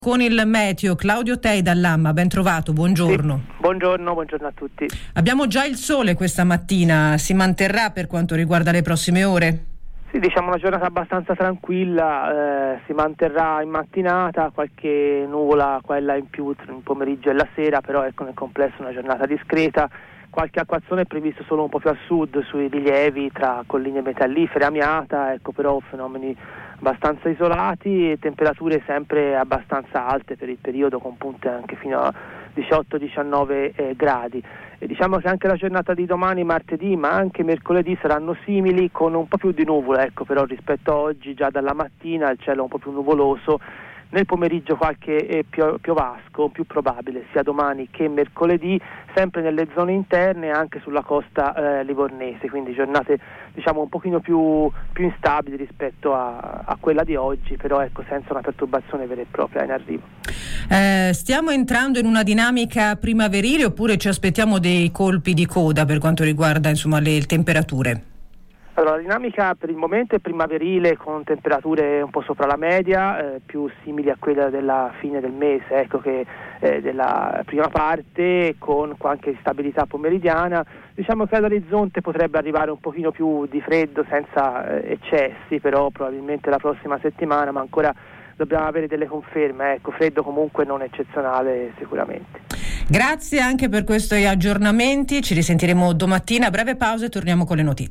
Con il meteo, Claudio Tei dall'AMMA, ben trovato, buongiorno. Sì, buongiorno a tutti. Abbiamo già il sole questa mattina, si manterrà per quanto riguarda le prossime ore? Sì, diciamo una giornata abbastanza tranquilla, si manterrà in mattinata, qualche nuvola qua e là in più in pomeriggio e la sera, però ecco nel complesso una giornata discreta. Qualche acquazzone è previsto solo un po' più a sud, sui rilievi tra colline metallifere, Amiata, ecco però fenomeni abbastanza isolati e temperature sempre abbastanza alte per il periodo, con punte anche fino a 18-19 gradi. E diciamo che anche la giornata di domani, martedì, ma anche mercoledì saranno simili, con un po' più di nuvola, ecco però rispetto a oggi già dalla mattina il cielo è un po' più nuvoloso. Nel pomeriggio qualche piovasco, più probabile sia domani che mercoledì, sempre nelle zone interne e anche sulla costa livornese, quindi giornate diciamo un pochino più instabili rispetto a quella di oggi, però ecco senza una perturbazione vera e propria in arrivo. Stiamo entrando in una dinamica primaverile oppure ci aspettiamo dei colpi di coda per quanto riguarda insomma le temperature? Allora, la dinamica per il momento è primaverile, con temperature un po' sopra la media, più simili a quella della fine del mese, ecco, che della prima parte, con qualche stabilità pomeridiana. Diciamo che all'orizzonte potrebbe arrivare un pochino più di freddo senza eccessi, però probabilmente la prossima settimana, ma ancora dobbiamo avere delle conferme, ecco, freddo comunque non eccezionale sicuramente. Grazie anche per questi aggiornamenti, ci risentiremo domattina, breve pausa e torniamo con le notizie.